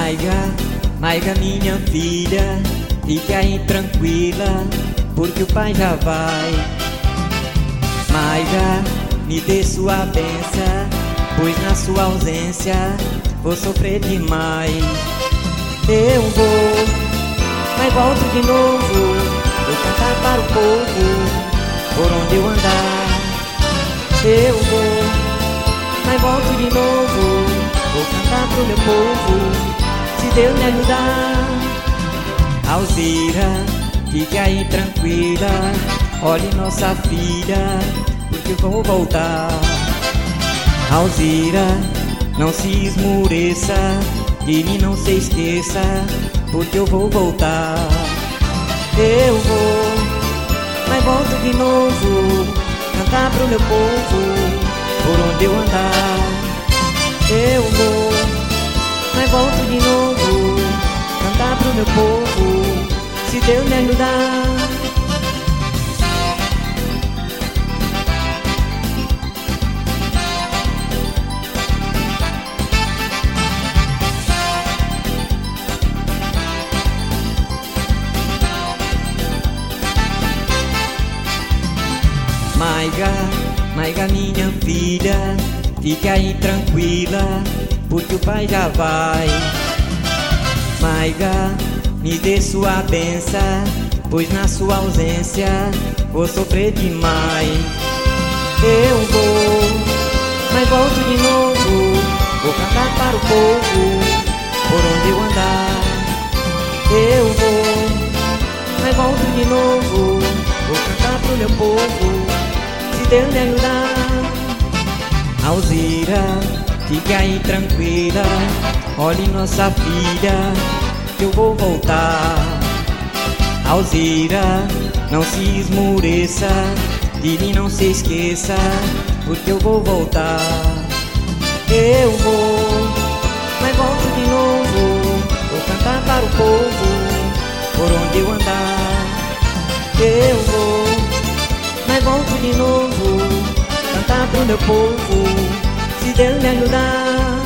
Maiga, minha filha, fique aí tranquila, porque o pai já vai. Maiga, me dê sua bênção, pois na sua ausência vou sofrer demais. Eu vou, mas volto de novo, vou cantar para o povo, por onde eu andar. Eu vou, mas volto de novo, vou cantar pro meu povo, se Deus me ajudar. Alzira, fique aí tranquila, olhe nossa filha, porque eu vou voltar. Alzira, não se esmoreça, de mim não se esqueça, porque eu vou voltar. Eu vou, mas volto de novo, cantar pro meu povo, por onde eu andar. Eu vou, mas volto de novo, cantar pro meu povo, se Deus me ajudar. Maiga, minha filha, fique aí tranquila, porque o pai já vai. Maiga, me dê sua bênção, pois na sua ausência vou sofrer demais. Eu vou, mas volto de novo, vou cantar para o povo, por onde eu andar. Eu vou, mas volto de novo, vou cantar pro meu povo, se Deus me ajudar. Alzira, fique aí tranquila, olhe nossa filha, que eu vou voltar. Alzira, não se esmoreça, de mim não se esqueça, porque eu vou voltar. Eu vou, mas volto de novo, vou cantar para o povo, por onde eu andar. Eu vou, mas volto de novo, cantar pro meu povo, se Deus me ajudar.